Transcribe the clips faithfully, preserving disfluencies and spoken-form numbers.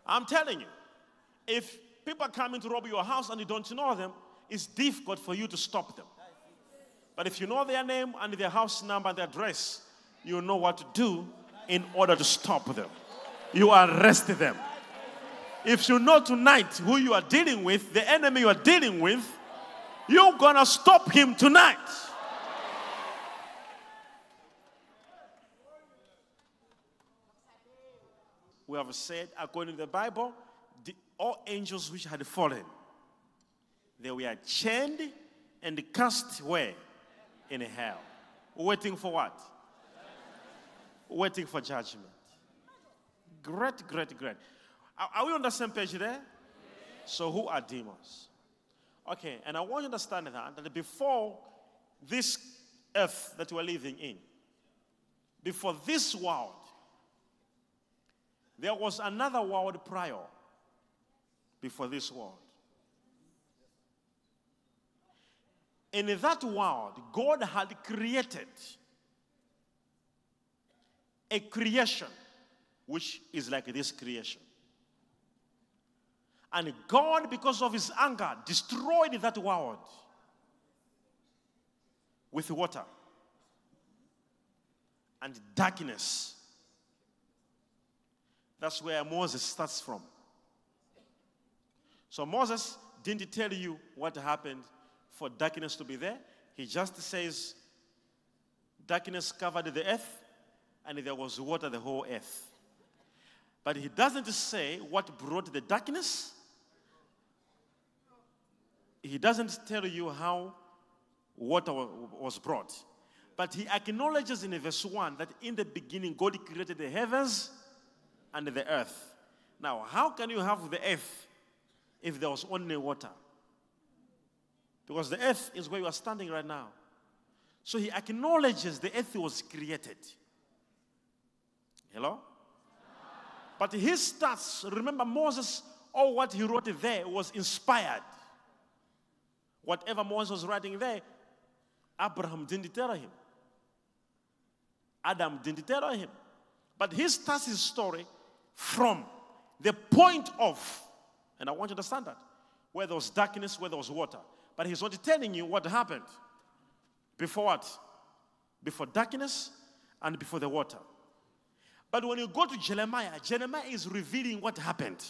I'm telling you, if people are coming to rob your house and you don't know them, it's difficult for you to stop them. But if you know their name and their house number and their address, you know what to do in order to stop them. You arrest them. If you know tonight who you are dealing with, the enemy you are dealing with, you're going to stop him tonight. We have said, according to the Bible, the, all angels which had fallen, they were chained and cast where? In hell. Waiting for what? Waiting for judgment. Great, great, great. Are, are we on the same page there? So who are demons? Okay, and I want you to understand that, that before this earth that we're living in, before this world, there was another world prior before this world. And in that world, God had created a creation which is like this creation. And God, because of his anger, destroyed that world with water and darkness. That's where Moses starts from. So Moses didn't tell you what happened for darkness to be there. He just says, darkness covered the earth, and there was water the whole earth. But he doesn't say what brought the darkness. He doesn't tell you how water was brought. But he acknowledges in verse one that in the beginning God created the heavens and the earth. Now, how can you have the earth if there was only water? Because the earth is where you are standing right now. So he acknowledges the earth was created. Hello? But his starts, remember Moses, all what he wrote there was inspired. Whatever Moses was writing there, Abraham didn't tell him. Adam didn't tell him. But he starts his story from the point of, and I want you to understand that, where there was darkness, where there was water. But he's not telling you what happened. Before what? Before darkness and before the water. But when you go to Jeremiah, Jeremiah is revealing what happened.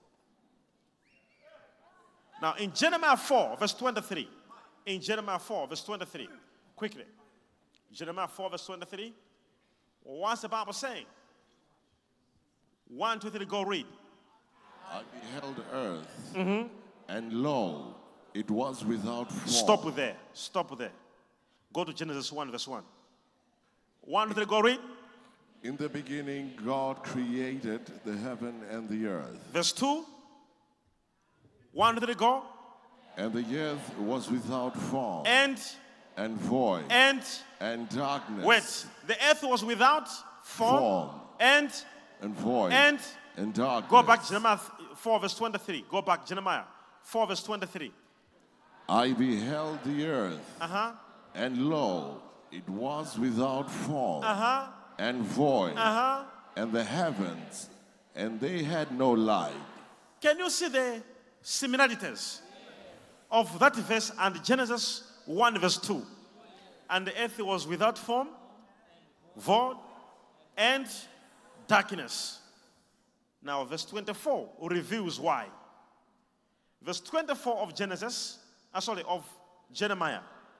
Now, in Jeremiah four, verse twenty-three. In Jeremiah four, verse twenty-three. Quickly. Jeremiah four, verse twenty-three. What's the Bible saying? One, two, three, go read. I beheld earth, Mm-hmm. and lo, it was without form. Stop there. Stop there. Go to Genesis one, verse one. One, two, three, go read. In the beginning, God created the heaven and the earth. Verse two. One, two, three, go. And the earth was without form And, and void and, and darkness. wait. The earth was without form, Form. and, and void and, and darkness. go back, Jeremiah four, verse twenty-three. Go back, Jeremiah four, verse twenty-three. I beheld the earth, Uh-huh, and lo, it was without form uh-huh, and void, uh-huh. and the heavens, and they had no light. Can you see the similarities of that verse and Genesis one, verse two? And the earth was without form, void, and darkness. Now, verse twenty-four reveals why. Verse twenty-four of Genesis, uh, sorry, of Jeremiah.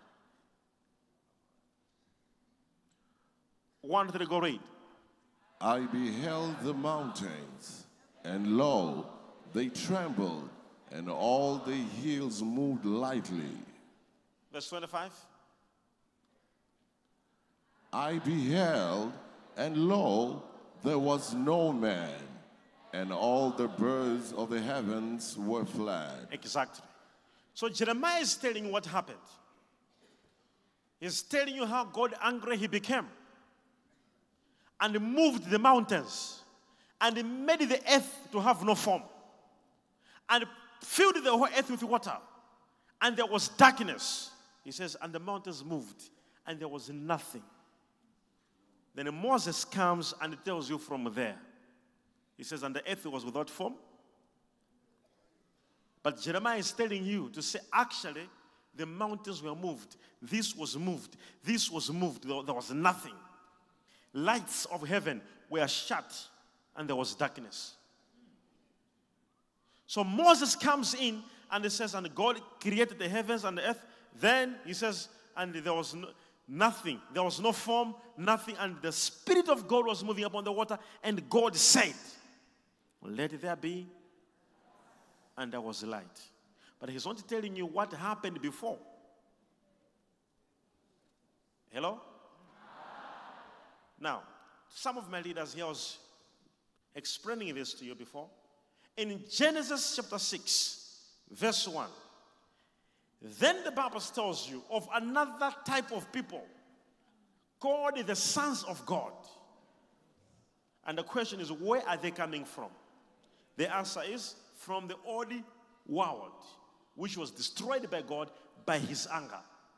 One, three, go read. I beheld the mountains, and lo, they trembled, and all the hills moved lightly. Verse twenty-five. I beheld, and lo, there was no man, and all the birds of the heavens were fled. Exactly. So Jeremiah is telling you what happened. He's telling you how God angry he became. And moved the mountains. And he made the earth to have no form. And filled the whole earth with water. And there was darkness. He says, and the mountains moved. And there was nothing. Then Moses comes and tells you from there. He says, and the earth was without form. But Jeremiah is telling you to say, actually, the mountains were moved. This was moved. This was moved. There was nothing. Lights of heaven were shut, and there was darkness. So Moses comes in, and he says, and God created the heavens and the earth. Then he says, and there was no, nothing. There was no form, nothing. And the Spirit of God was moving upon the water, and God said, let there be, and there was light. But he's not telling you what happened before. Hello? Now, some of my leaders here was explaining this to you before. In Genesis chapter six, verse one, then the Bible tells you of another type of people called the sons of God. And the question is, where are they coming from? The answer is from the old world, which was destroyed by God by his anger.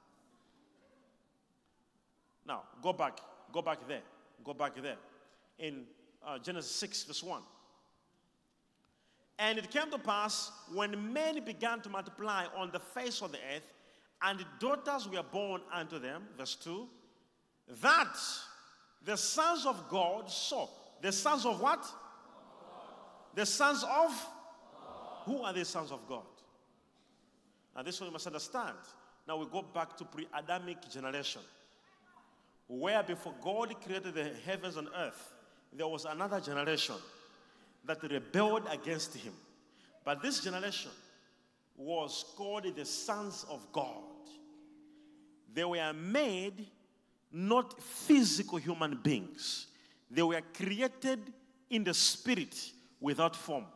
Now, go back, go back there, go back there. In uh, Genesis six, verse one. And it came to pass, when men began to multiply on the face of the earth, and daughters were born unto them, verse two, that the sons of God saw. The sons of what? The sons of? Who are the sons of God? Now this one you must understand. Now we go back to pre-Adamic generation, where before God created the heavens and earth, there was another generation that rebelled against him. But this generation was called the sons of God. They were made not physical human beings. They were created in the spirit without form.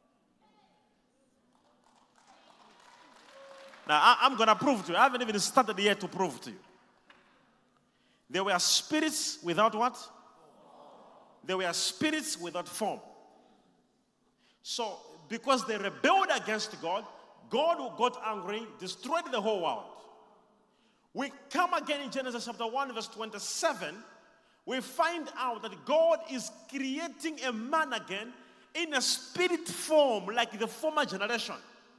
Now, I, I'm going to prove to you. I haven't even started yet to prove to you. They were spirits without what? They were spirits without form. So, because they rebelled against God, God who got angry, destroyed the whole world. We come again in Genesis chapter one, verse twenty-seven. We find out that God is creating a man again in a spirit form like the former generation.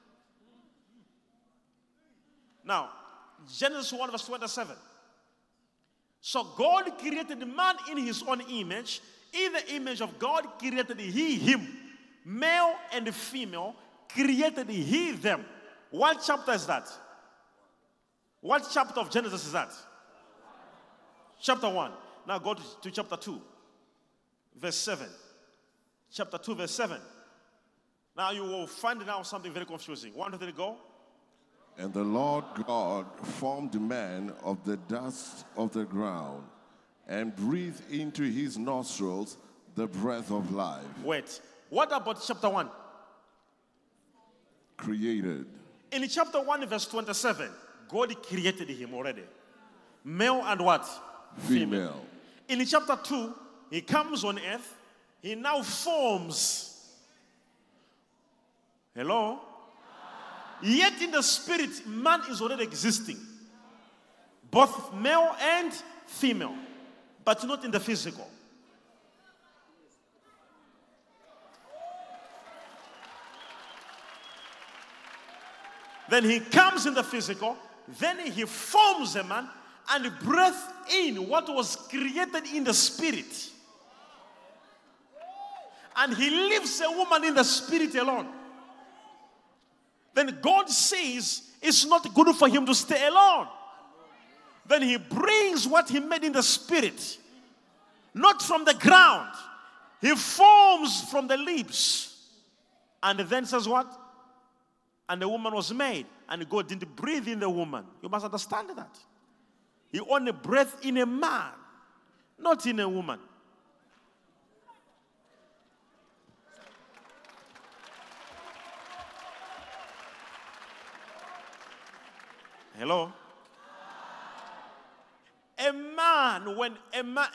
Now, Genesis one, verse twenty-seven. So God created man in his own image. In the image of God created he him. Male and female created he them. What chapter is that? What chapter of Genesis is that? Chapter one. Now go to, to chapter two, verse seven. Chapter two, verse seven. Now you will find now something very confusing. One, two, three, go. And the Lord God formed man of the dust of the ground and breathed into his nostrils the breath of life. Wait. What about chapter one? Created. In chapter one, verse twenty-seven, God created him already. Male and what? Female. Female. In chapter two, he comes on earth. He now forms. Hello? Yet in the spirit, man is already existing. Both male and female. But not in the physical. Then he comes in the physical, then he forms a man and breathes in what was created in the spirit. And he leaves a woman in the spirit alone. Then God says it's not good for him to stay alone. Then he brings what he made in the spirit, not from the ground. He forms from the lips. And then says what? And the woman was made, and God didn't breathe in the woman. You must understand that. He only breathed in a man, not in a woman. Hello? A man, when a man,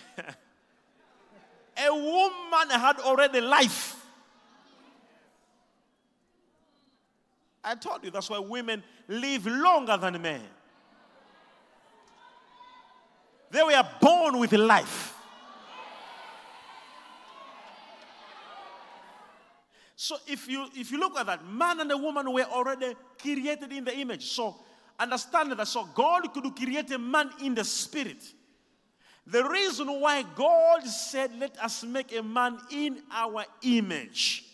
a, a woman had already life. I told you that's why women live longer than men. They were born with life. So if you if you look at that, man and a woman were already created in the image. So understand that. So God could create a man in the spirit. The reason why God said, let us make a man in our image,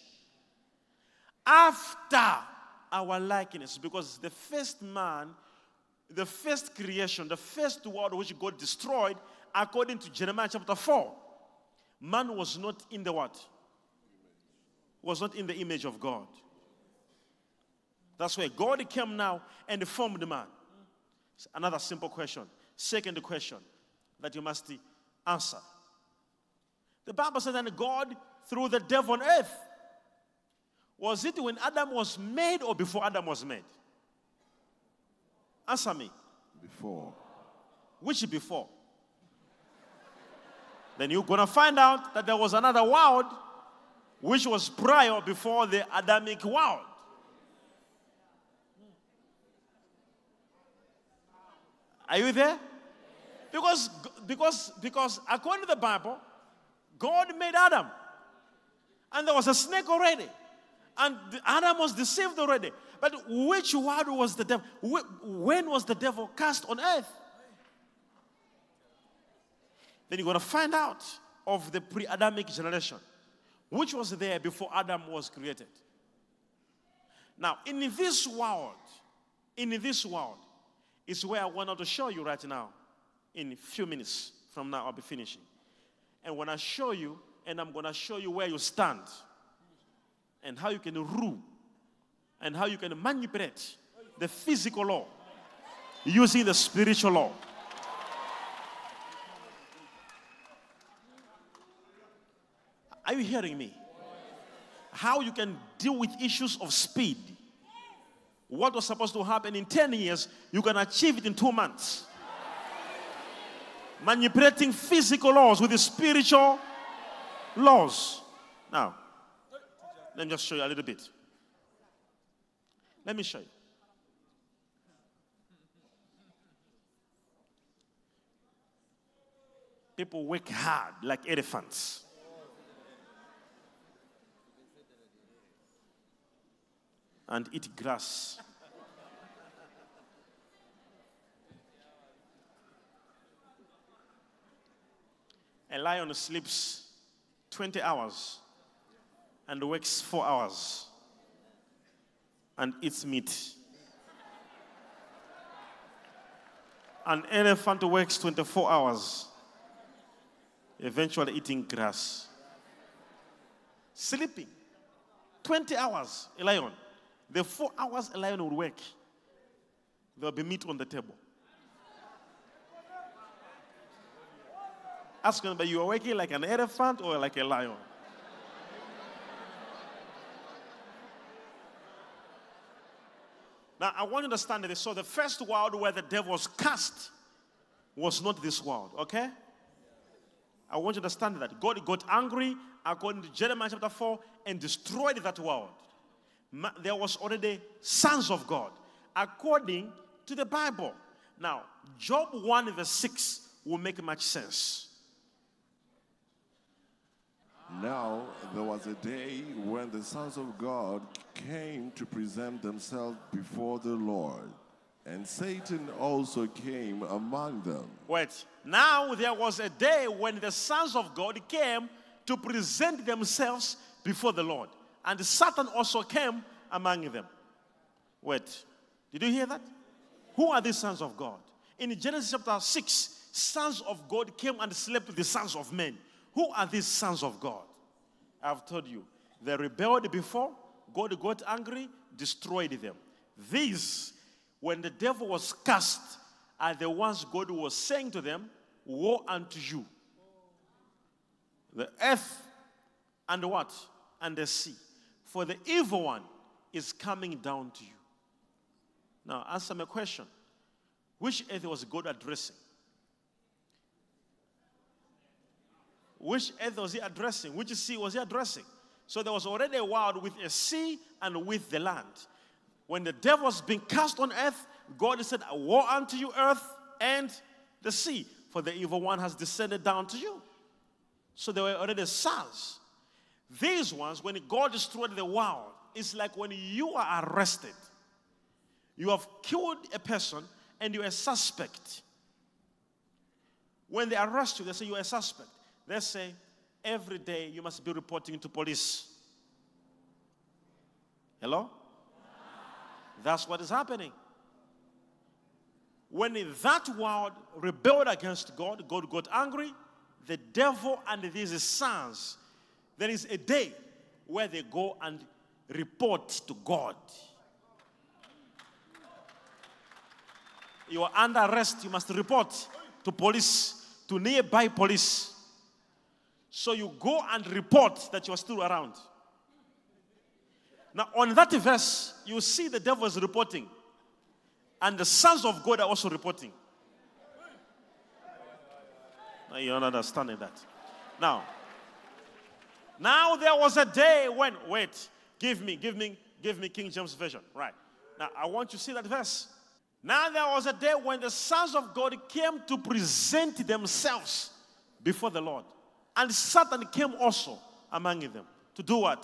after our likeness, because the first man, the first creation, the first world which God destroyed, according to Jeremiah chapter four, man was not in the what? Was not in the image of God. That's why God came now and formed man. Another simple question. Second question that you must answer. The Bible says that God threw the devil on earth. Was it when Adam was made or before Adam was made? Answer me. Before. Which before? Then you're going to find out that there was another world which was prior, before the Adamic world. Are you there? Because, because, because according to the Bible, God made Adam. And there was a snake already. And Adam was deceived already. But which world was the devil? When was the devil cast on earth? Then you're going to find out of the pre-Adamic generation, which was there before Adam was created. Now, in this world, in this world, is where I wanted to show you right now. In a few minutes from now, I'll be finishing. And when I show you, and I'm going to show you where you stand, and how you can rule, and how you can manipulate the physical law using the spiritual law. Are you hearing me? How you can deal with issues of speed. What was supposed to happen in ten years, you can achieve it in two months. Manipulating physical laws with the spiritual laws. Now, let me just show you a little bit. Let me show you. People work hard like elephants. And eat grass. A lion sleeps twenty hours and works four hours and eats meat. An elephant works twenty-four hours, eventually eating grass. Sleeping twenty hours, a lion. The four hours a lion will work, there will be meat on the table. Ask him, but you are working like an elephant or like a lion? Now, I want you to understand this. So the first world where the devil was cast was not this world, okay? I want you to understand that. God got angry, according to Jeremiah chapter four, and destroyed that world. There was already sons of God, according to the Bible. Now, Job one verse six will make much sense. Now there was a day when the sons of God came to present themselves before the Lord, and Satan also came among them. Wait, now there was a day when the sons of God came to present themselves before the Lord, and Satan also came among them. Wait, did you hear that? Who are these sons of God? In Genesis chapter six, sons of God came and slept with the sons of men. Who are these sons of God? I've told you. They rebelled before. God got angry, destroyed them. These, when the devil was cast, are the ones God was saying to them, woe unto you. The earth and what? And the sea. For the evil one is coming down to you. Now, answer my question. Which earth was God addressing? Which earth was he addressing? Which sea was he addressing? So there was already a world with a sea and with the land. When the devil was being cast on earth, God said, woe unto you, earth and the sea, for the evil one has descended down to you. So there were already sons. These ones, when God destroyed the world, it's like when you are arrested. You have killed a person and you're a suspect. When they arrest you, they say you're a suspect. They say, every day you must be reporting to police. Hello? That's what is happening. When that world rebelled against God, God got angry. The devil and his sons, there is a day where they go and report to God. You are under arrest, you must report to police, to nearby police. So you go and report that you are still around. Now on that verse, you see the devil is reporting. And the sons of God are also reporting. Now you're not understanding that. Now, now there was a day when, wait, give me, give me, give me King James Version. Right. Now I want you to see that verse. Now there was a day when the sons of God came to present themselves before the Lord. And Satan came also among them. To do what?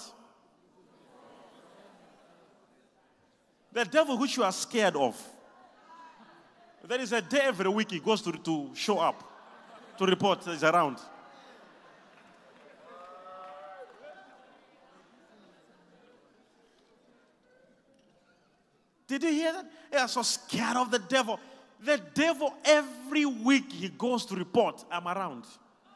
The devil which you are scared of. There is a day every week he goes to, to show up, to report that he's around. Did you hear that? They are so scared of the devil. The devil, every week he goes to report, I'm around.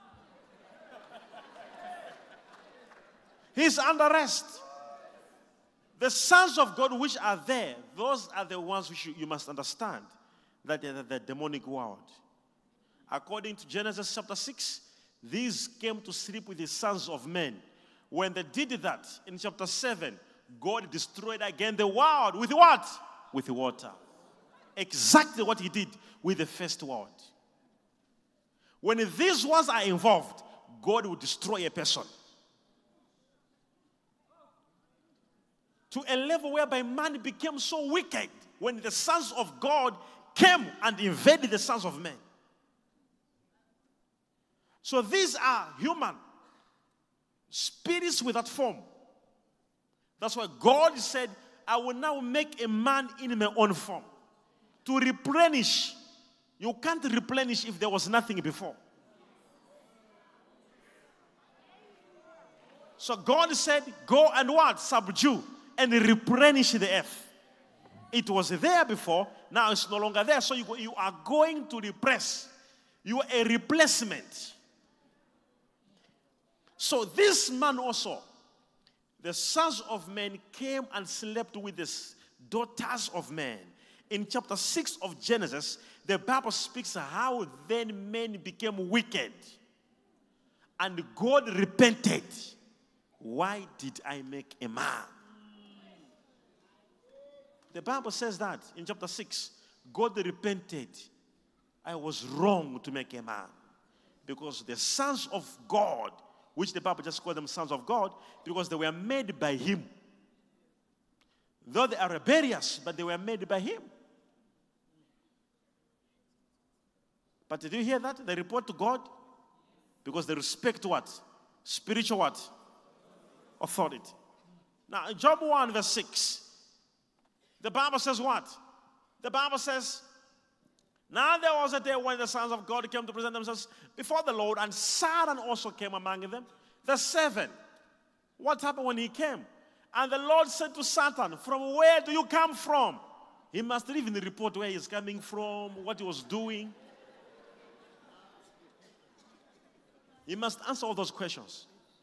He's under arrest. The sons of God which are there, those are the ones which you, you must understand. That they are the demonic world. According to Genesis chapter six, these came to sleep with the sons of men. When they did that, in chapter seven, God destroyed again the world with what? With water. Exactly what he did with the first world. When these ones are involved, God will destroy a person. To a level whereby man became so wicked when the sons of God came and invaded the sons of men. So these are human spirits without form. That's why God said, I will now make a man in my own form. To replenish. You can't replenish if there was nothing before. So God said, go and what? Subdue and replenish the earth. It was there before, now it's no longer there. So you, go, you are going to repress. You are a replacement. So this man also, the sons of men came and slept with the daughters of men. In chapter six of Genesis, the Bible speaks how then men became wicked. And God repented. Why did I make a man? The Bible says that in chapter six. God repented. I was wrong to make a man. Because the sons of God, which the Bible just called them sons of God, because they were made by him. Though they are rebellious, but they were made by him. But did you hear that? They report to God because they respect what? Spiritual what? Authority. Now, in Job one verse six, the Bible says what? The Bible says, now there was a day when the sons of God came to present themselves before the Lord, and Satan also came among them. The seven. What happened when he came? And the Lord said to Satan, from where do you come from? He must even report where he's coming from, what he was doing. He must answer all those questions.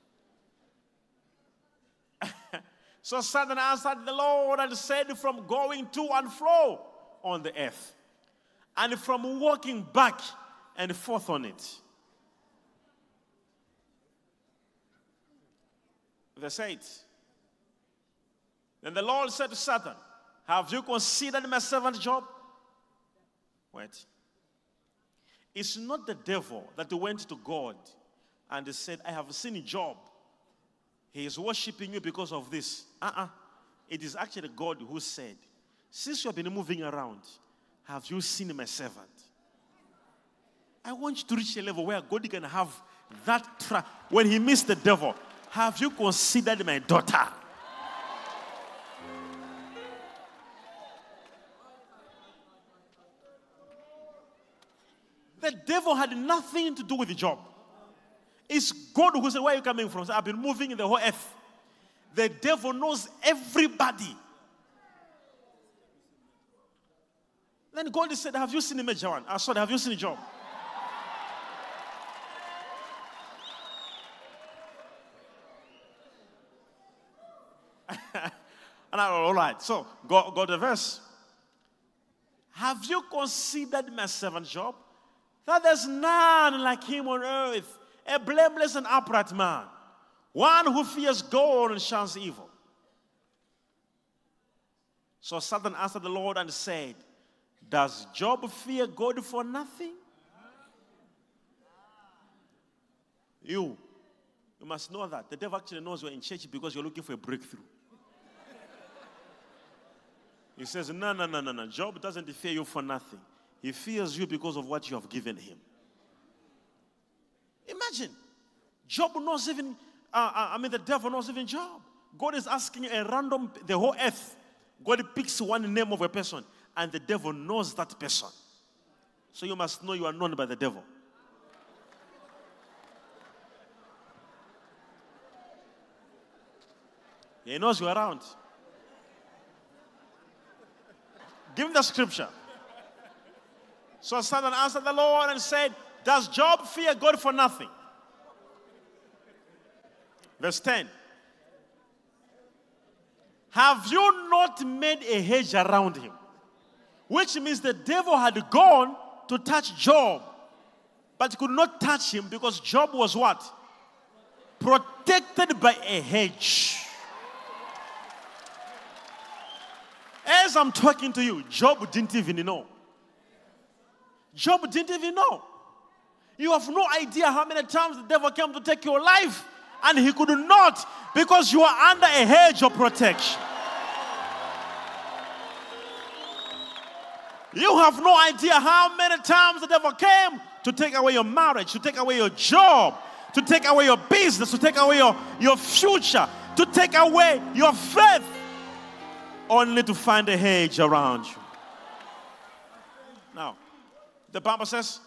So Satan answered the Lord and said, from going to and fro on the earth, and from walking back and forth on it. Verse eight. Then the Lord said to Satan, have you considered my servant Job? Wait. It's not the devil that went to God and said, I have seen Job. He is worshiping you because of this. Uh-uh. It is actually God who said, since you have been moving around, have you seen my servant? I want you to reach a level where God can have that tra- when he meets the devil, Have you considered my daughter? The devil had nothing to do with the job. It's God who said, where are you coming from? So I've been moving in the whole earth. The devil knows everybody. Then God said, have you seen a major one? I saw that. Have you seen a job? And I, all right. So, go, go to the verse. Have you considered my servant Job? That there's none like him on earth, a blameless and upright man, one who fears God and shuns evil. So Satan answered the Lord and said, does Job fear God for nothing? You, you must know that. The devil actually knows you're in church because you're looking for a breakthrough. He says, no, no, no, no, no. Job doesn't fear you for nothing. He fears you because of what you have given him. Imagine. Job knows even, uh, I mean, the devil knows even Job. God is asking a random, the whole earth. God picks one name of a person, and the devil knows that person. So you must know you are known by the devil. He knows you are around. Give him the scripture. So Satan answered the Lord and said, does Job fear God for nothing? Verse ten. Have you not made a hedge around him? Which means the devil had gone to touch Job, but could not touch him because Job was what? Protected by a hedge. As I'm talking to you, Job didn't even know. Job didn't even know. You have no idea how many times the devil came to take your life, and he could not because you are under a hedge of protection. You have no idea how many times the devil came to take away your marriage, to take away your job, to take away your business, to take away your, your future, to take away your faith, only to find a hedge around you. Now, the Bible says,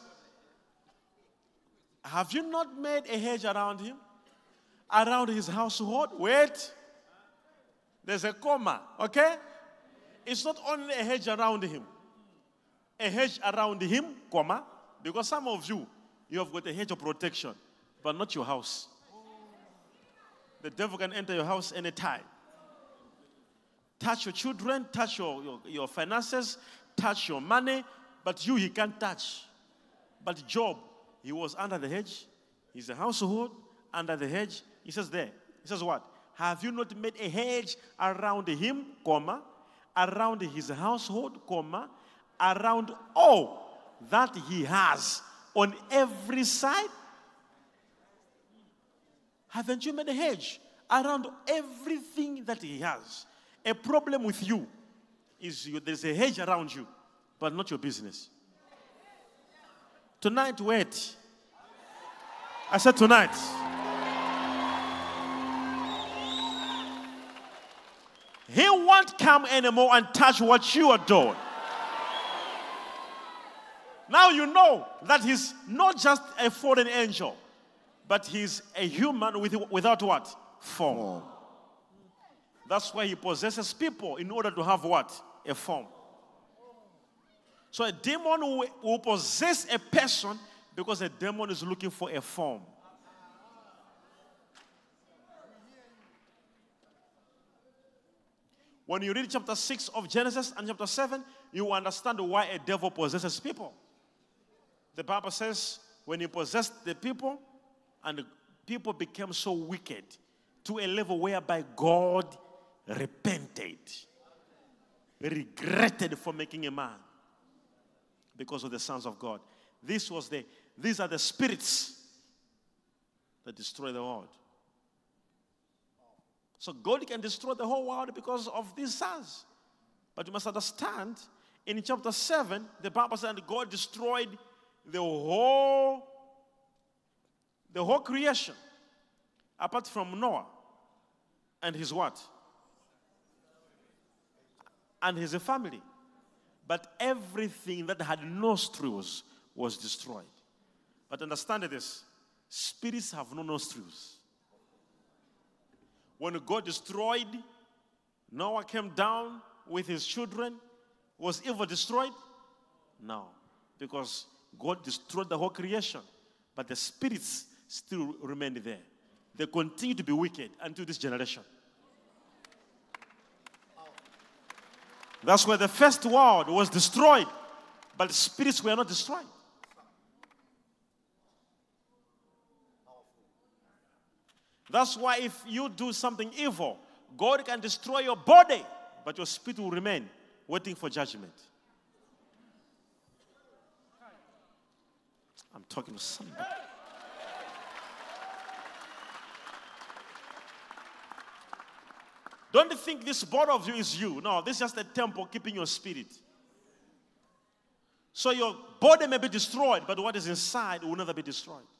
have you not made a hedge around him? Around his household? Wait. There's a comma, okay? It's not only a hedge around him. A hedge around him, comma, because some of you, you have got a hedge of protection, but not your house. The devil can enter your house anytime. Touch your children, touch your, your, your finances, touch your money, but you he can't touch. But Job, he was under the hedge. He's a household under the hedge. He says there, he says what? Have you not made a hedge around him, comma, around his household, comma, around all that he has on every side? Haven't you made a hedge around everything that he has? A problem with you is you, there's a hedge around you, but not your business. Tonight, wait. I said tonight. He won't come anymore and touch what you are doing. Now you know that he's not just a fallen angel, but he's a human with, without what? Form. That's why he possesses people in order to have what? A form. So a demon will, will possess a person because a demon is looking for a form. When you read chapter six of Genesis and chapter seven, you understand why a devil possesses people. The Bible says when he possessed the people, and the people became so wicked to a level whereby God repented, regretted for making a man because of the sons of God. This was the, these are the spirits that destroy the world. So God can destroy the whole world because of these sons. But you must understand, in chapter seven, the Bible says that God destroyed the whole, the whole creation. apart from Noah and his what? And his family. But everything that had nostrils was destroyed. But understand this, spirits have no nostrils. When God destroyed, Noah came down with his children. Was evil destroyed? No. Because God destroyed the whole creation. But the spirits still remained there. They continue to be wicked until this generation. That's why the first world was destroyed, but the spirits were not destroyed. That's why if you do something evil, God can destroy your body, but your spirit will remain waiting for judgment. I'm talking to somebody. Don't think this body of you is you. No, this is just a temple keeping your spirit. So your body may be destroyed, but what is inside will never be destroyed.